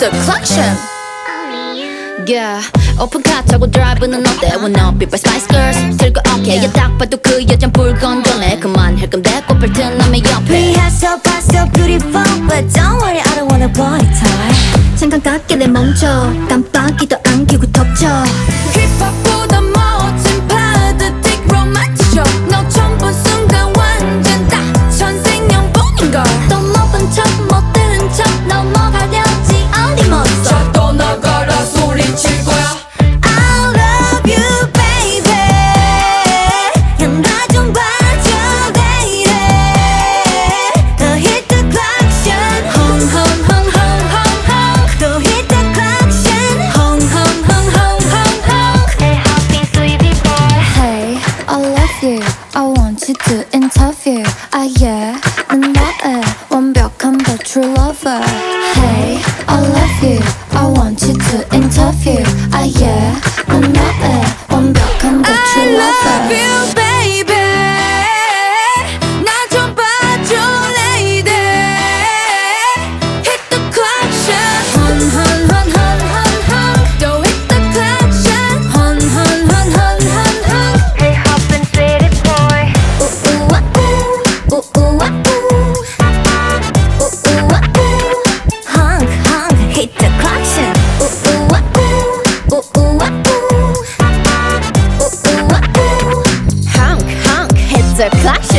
the collection. Yeah, 오픈카 타고 드라이브는 어때? Wanna be by Spice Girls 들고 오케이 딱 봐도 그 여잔 불 건조네 그만할 건데 꽃필 튼 남의 옆에 We have so far so beautiful But don't worry I don't wanna body tie 잠깐 깎게 내 멈춰 깜빡이도 안 켜고 덮쳐 힙합보다 멋진 파드틱 로맨틱 쇼 너 처음 본 순간 완전 딱 천생연분인걸 또 못 본 척 못 들은 척 넘어가려지 어디 멈춰 자 떠나가라 소리칠 거야 I love you baby 야 나 좀 봐줘 lady 더 hit the collection 헝헝헝헝헝헝 또 hit the collection 헝헝헝헝헝헝 Hey happy sweetie boy Hey I love you I want you to interview Ah yeah 난 너의 완벽한 the true lover Hey I love you I want you to interview Ah yeah 난 너의 완벽한 the true I lover love you baby 나 좀 봐줘 lady Hit the collection 헝헝헝헝헝 또 hit the collection 헝헝헝헝헝 Hey hoppin' city boy Honk honk hit the collection Honk honk hit the collection